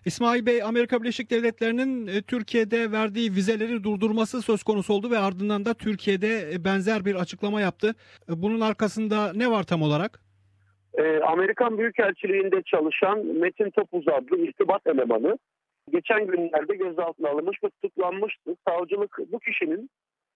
İsmail Bey, Amerika Birleşik Devletleri'nin Türkiye'de verdiği vizeleri durdurması söz konusu oldu ve ardından da Türkiye'de benzer bir açıklama yaptı. Bunun arkasında ne var tam olarak? Amerikan Büyükelçiliğinde çalışan Metin Topuz adlı irtibat elemanı geçen günlerde gözaltına alınmış ve tutuklanmıştı. Savcılık bu kişinin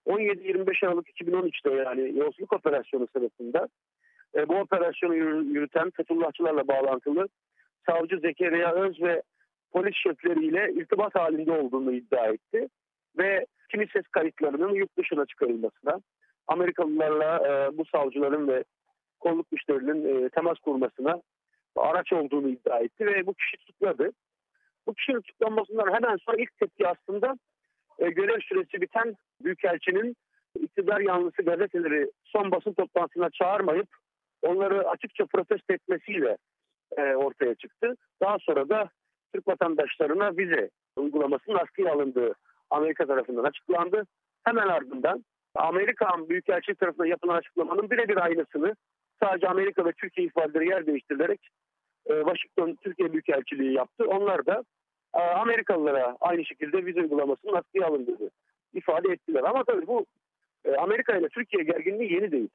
17-25 Aralık 2013'te yani yolsuzluk operasyonu sırasında bu operasyonu yürüten Fethullahçılarla bağlantılı savcı Zekeriya Öz ve polis şefleriyle irtibat halinde olduğunu iddia etti. Ve kimi ses kayıtlarının yurt dışına çıkarılmasına, Amerikalılarla bu savcıların ve kolluk güçlerinin temas kurmasına araç olduğunu iddia etti ve bu kişi tutukladı. Bu kişinin tutuklanmasından hemen sonra ilk tepki aslında görev süresi biten Büyükelçinin iktidar yanlısı gazeteleri son basın toplantısına çağırmayıp onları açıkça protesto etmesiyle ortaya çıktı. Daha sonra da Türk vatandaşlarına vize uygulamasının askıya alındığı Amerika tarafından açıklandı. Hemen ardından Amerikan Büyükelçiliği tarafından yapılan açıklamanın birebir aynısını sadece Amerika ve Türkiye ifadeleri yer değiştirilerek Washington Türkiye Büyükelçiliği yaptı. Onlar da Amerikalılara aynı şekilde vize uygulamasının askıya alındığını ifade ettiler. Ama tabii bu Amerika ile Türkiye gerginliği yeni değil.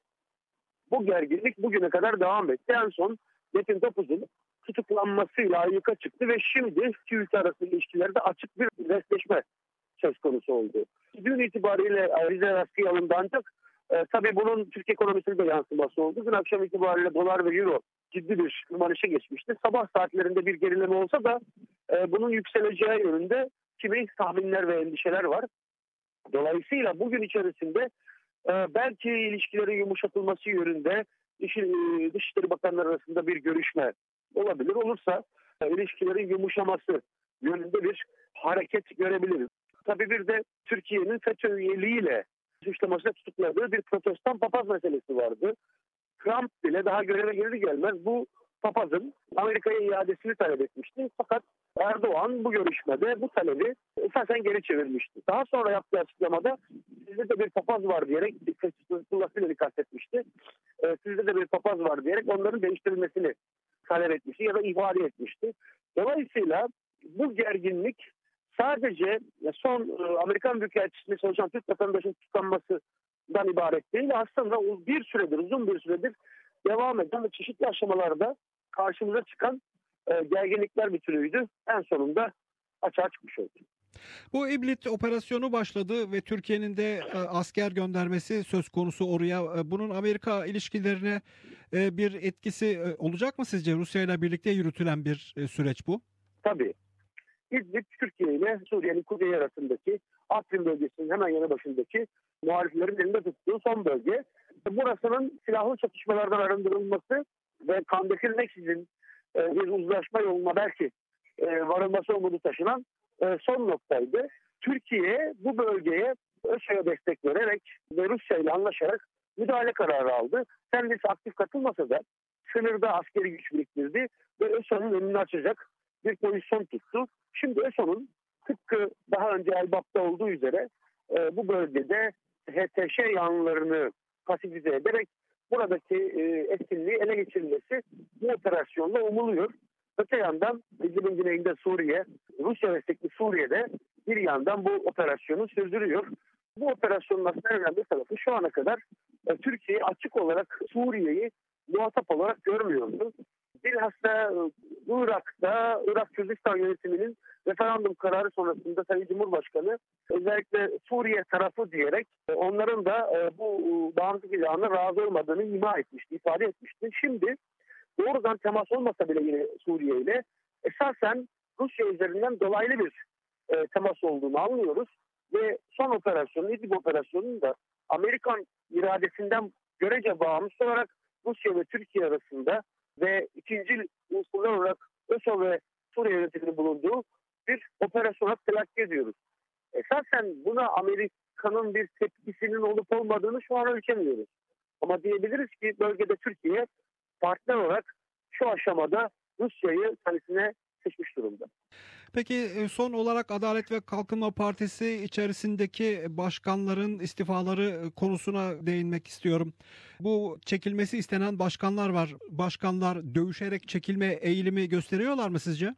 Bu gerginlik bugüne kadar devam etti. En son Metin Topuz'un tutuklanmasıyla ayyuka çıktı ve şimdi iki ülke arasında ilişkilerde açık bir resleşme söz konusu oldu. Dün itibariyle vize askıya alındı ancak tabii bunun Türk ekonomisine de yansıması oldu. Dün akşam itibariyle dolar ve euro ciddi bir tırmanışa geçmişti. Sabah saatlerinde bir gerileme olsa da bunun yükseleceği yönünde kimi tahminler ve endişeler var. Dolayısıyla bugün içerisinde belki ilişkilerin yumuşatılması yönünde Dışişleri Bakanları arasında bir görüşme olabilir. Olursa ilişkilerin yumuşaması yönünde bir hareket görebiliriz. Tabii bir de Türkiye'nin FETÖ üyeliğiyle suçlamasıyla tutukladığı bir protestan papaz meselesi vardı. Trump bile daha göreve gelir gelmez bu papazın Amerika'ya iadesini talep etmişti. Fakat Erdoğan bu görüşmede bu talebi esasen geri çevirmişti. Daha sonra yaptığı açıklamada sizde de bir papaz var diyerek Fethullahçıları kastetmişti. Sizde de bir papaz var diyerek onların değiştirilmesini talep etmişti ya da ifade etmişti. Dolayısıyla bu gerginlik sadece son Amerikan Büyükelçisi'nde çalışan Türk vatandaşının tutuklanmasından ibaret değil. Aslında uzun bir süredir devam eden ve çeşitli aşamalarda karşımıza çıkan gerginlikler bütünüydü. En sonunda açığa çıkmış oldu. Bu İblit operasyonu başladı ve Türkiye'nin de asker göndermesi söz konusu oraya. Bunun Amerika ilişkilerine bir etkisi olacak mı sizce? Rusya ile birlikte yürütülen bir süreç bu. Tabii. İdlib, Türkiye ile Suriye'nin kuzeyi arasındaki Afrin bölgesinin hemen yanı başındaki muhaliflerin elinde tuttuğu son bölge. Burasının silahlı çatışmalardan arındırılması ve kan dökülmeksizin bir uzlaşma yoluna belki varılması umudu taşınan son noktaydı. Türkiye bu bölgeye ÖSO'ya destek vererek ve Rusya ile anlaşarak müdahale kararı aldı. Kendisi aktif katılmasa da sınırda askeri güç biriktirdi ve ÖSO'nun önünü açacak bir pozisyon tuttu. Şimdi ÖSO'nun tıpkı daha önce Elbap'ta olduğu üzere bu bölgede HTŞ yanlılarını pasifize ederek buradaki etkinliği ele geçirilmesi bu operasyonla umuluyor. Öte yandan İdlib'in güneyinde Suriye, Rusya destekli Suriye'de bir yandan bu operasyonu sürdürüyor. Bu operasyonun aslında en önemli tarafı şu ana kadar Türkiye açık olarak Suriye'yi muhatap olarak görmüyordu. Bilhassa Irak'ta, Irak Kürdistan yönetiminin referandum kararı sonrasında Sayın Cumhurbaşkanı özellikle Suriye tarafı diyerek onların da bu bağımsız ilanına razı olmadığını ima etmişti, ifade etmişti. Şimdi doğrudan temas olmasa bile yine Suriye ile esasen Rusya üzerinden dolaylı bir temas olduğunu anlıyoruz. Ve son operasyonun, İdlib operasyonunun da Amerikan iradesinden görece bağımsız olarak Rusya ve Türkiye arasında ve ikinci unsurlar olarak ÖSO ve Suriye yönetiminin bulunduğu bir operasyona telakki ediyoruz. Esasen buna Amerika'nın bir tepkisinin olup olmadığını şu an ölçemiyoruz. Ama diyebiliriz ki bölgede Türkiye partner olarak şu aşamada Rusya'yı kendisine seçmiş durumda. Peki son olarak Adalet ve Kalkınma Partisi içerisindeki başkanların istifaları konusuna değinmek istiyorum. Bu çekilmesi istenen başkanlar var. Başkanlar dövüşerek çekilme eğilimi gösteriyorlar mı sizce?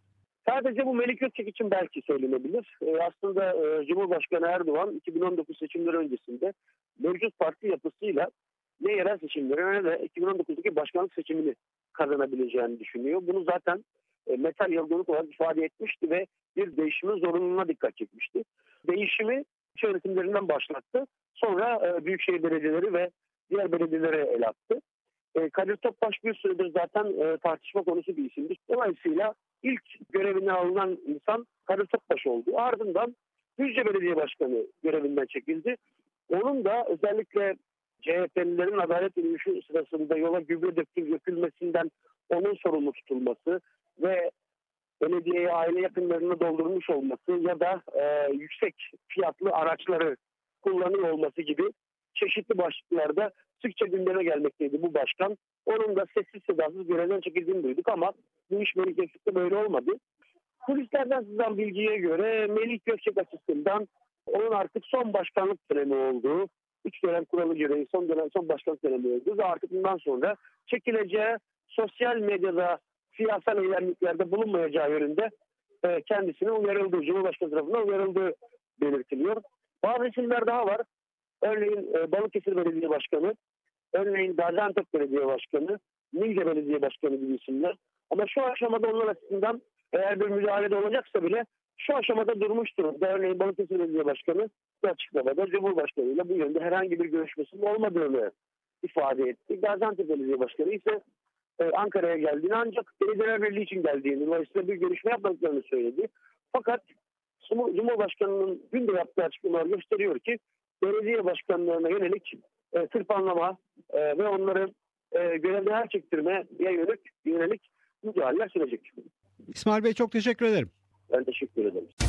Sadece bu Melik Gökçek için belki söylenebilir. Aslında Cumhurbaşkanı Erdoğan 2019 seçimleri öncesinde mevcut parti yapısıyla ne yerel seçimleri ne de 2019'daki başkanlık seçimini kazanabileceğini düşünüyor. Bunu zaten metal yıldızlık olarak ifade etmişti ve bir değişimin zorunluluğuna dikkat çekmişti. Değişimi ilçe yönetimlerinden başlattı. Sonra büyükşehir belediyeleri ve diğer belediyelere el attı. Kadir Topbaş bir süredir zaten tartışma konusu bir isimdi. Dolayısıyla ilk görevine alınan insan Kadir Topbaş oldu. Ardından Düzce Belediye Başkanı görevinden çekildi. Onun da özellikle CHP'lilerin adalet yürüyüşü sırasında yola gübre dökülmesinden onun sorumlu tutulması ve belediyeye aile yakınlarını doldurmuş olması ya da yüksek fiyatlı araçları kullanıyor olması gibi çeşitli başlıklarda sıkça gündeme gelmekteydi bu başkan. Onun da sessiz sedasız görevden çekildiğini duyduk ama bu iş Melik Gökçek'te böyle olmadı. Kulislerden sızan bilgiye göre Melik Gökçek açısından onun artık son başkanlık dönemi olduğu, 3 dönem kuralı gereği son başkanlık dönemi olduğu ve artık bundan sonra çekileceği, sosyal medyada siyasal eylemliklerde bulunmayacağı yönünde kendisine uyarıldığı, Cumhurbaşkanı tarafından uyarıldığı belirtiliyor. Bazı isimler daha var. Örneğin Balıkesir Belediye Başkanı, örneğin Gaziantep Belediye Başkanı, Niğde Belediye Başkanı gibi isimler. Ama şu aşamada onlar açısından eğer bir müdahalede olacaksa bile şu aşamada durmuş durumda. Örneğin Balıkesir Belediye Başkanı bu açıklamada Cumhurbaşkanı ile bu yönde herhangi bir görüşmesinin olmadığını ifade etti. Gaziantep Belediye Başkanı ise Ankara'ya geldiğini ancak Belediyeler Birliği için geldiğini, dolayısıyla bir görüşme yapmadıklarını söyledi. Fakat Cumhurbaşkanı'nın dün de yaptığı açıklamalar gösteriyor ki belediye başkanlarına yönelik tırpanlama ve onları görevden çektirmeye yönelik müdahaleler sürecek. İsmail Bey çok teşekkür ederim. Ben teşekkür ederim.